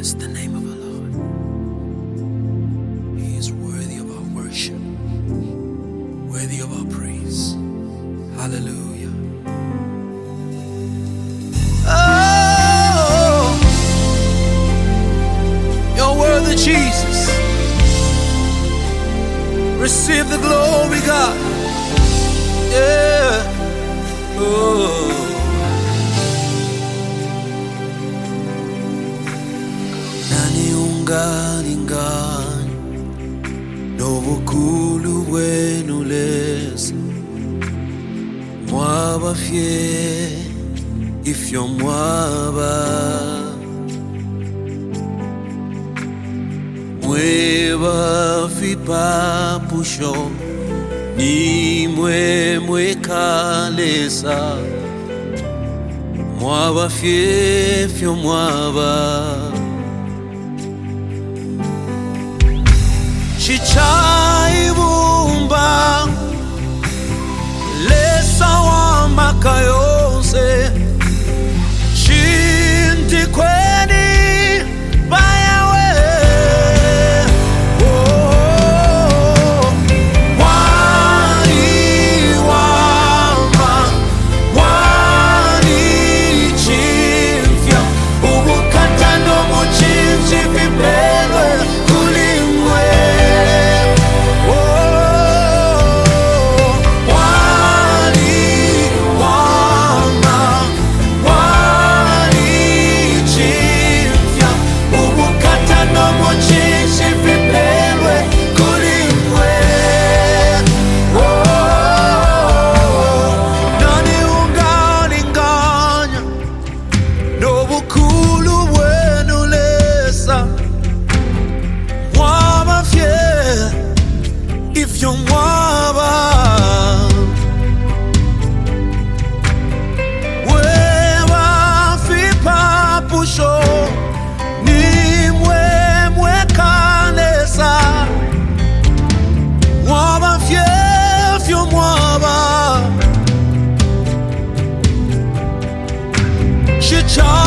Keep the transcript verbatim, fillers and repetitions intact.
Bless the name of the Lord. He is worthy of our worship, worthy of our praise. Hallelujah. Oh, you're worthy, Jesus. Receive the glory, God. Yeah. Oh. Ungalingani nobukhulu bwenu lesa mwaba fye ifyo mwaba mweba fipa pusho ni mwe mwe kalesa mwaba fye fyo mwaba Chichaibumba lesa wa makayose Shinti kweni bayawe Oh Wani wama Wani chimfya Ubukata no mochimchi vipelwe kulimwe Chicha